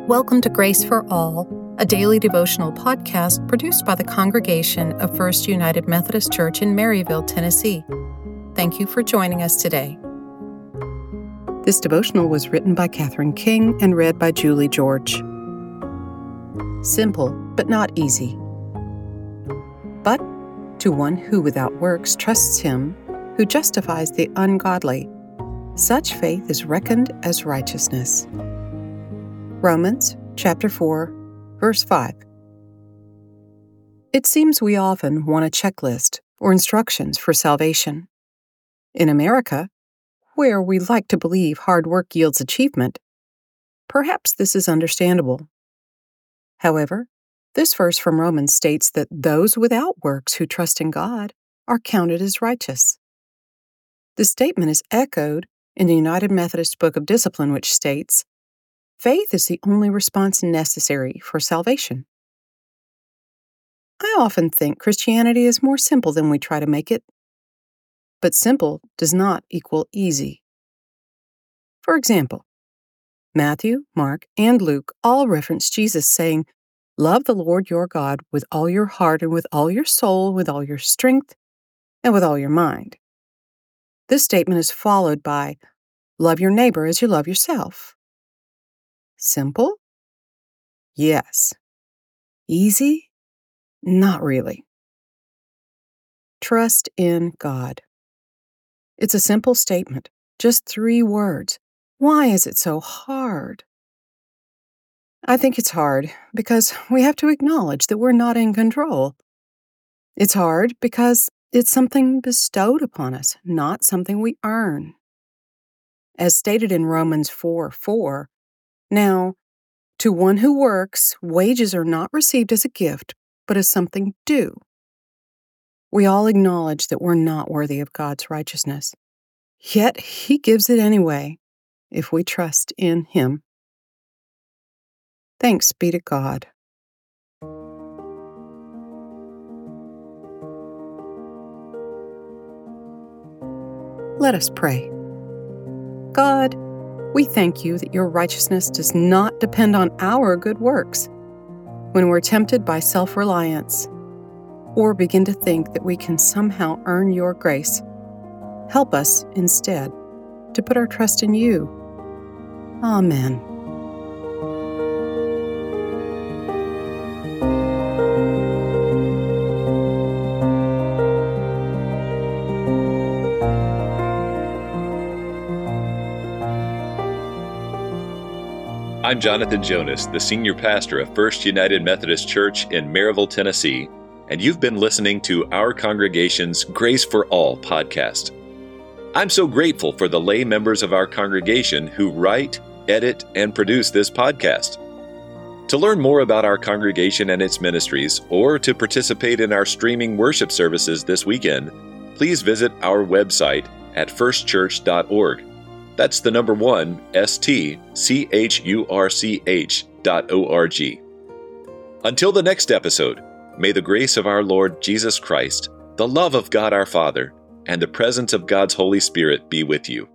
Welcome to Grace for All, a daily devotional podcast produced by the congregation of First United Methodist Church in Maryville, Tennessee. Thank you for joining us today. This devotional was written by Catherine King and read by Julie George. Simple, but not easy. But to one who without works trusts him, who justifies the ungodly, such faith is reckoned as righteousness. Romans chapter 4, verse 5. It seems we often want a checklist or instructions for salvation. In America, where we like to believe hard work yields achievement, perhaps this is understandable. However, this verse from Romans states that those without works who trust in God are counted as righteous. This statement is echoed in the United Methodist Book of Discipline, which states, "Faith is the only response necessary for salvation." I often think Christianity is more simple than we try to make it. But simple does not equal easy. For example, Matthew, Mark, and Luke all reference Jesus saying, "Love the Lord your God with all your heart and with all your soul, with all your strength, and with all your mind." This statement is followed by, "Love your neighbor as you love yourself." Simple? Yes. Easy? Not really. Trust in God. It's a simple statement, just 3 words. Why is it so hard? I think it's hard because we have to acknowledge that we're not in control. It's hard because it's something bestowed upon us, not something we earn. As stated in Romans 4:4, "Now, to one who works, wages are not received as a gift, but as something due." We all acknowledge that we're not worthy of God's righteousness. Yet He gives it anyway, if we trust in Him. Thanks be to God. Let us pray. God, we thank you that your righteousness does not depend on our good works. When we're tempted by self-reliance or begin to think that we can somehow earn your grace, help us instead to put our trust in you. Amen. I'm Jonathan Jonas, the senior pastor of First United Methodist Church in Maryville, Tennessee, and you've been listening to our congregation's Grace for All podcast. I'm so grateful for the lay members of our congregation who write, edit, and produce this podcast. To learn more about our congregation and its ministries, or to participate in our streaming worship services this weekend, please visit our website at firstchurch.org. That's the number 1, stchurch.org. Until the next episode, may the grace of our Lord Jesus Christ, the love of God our Father, and the presence of God's Holy Spirit be with you.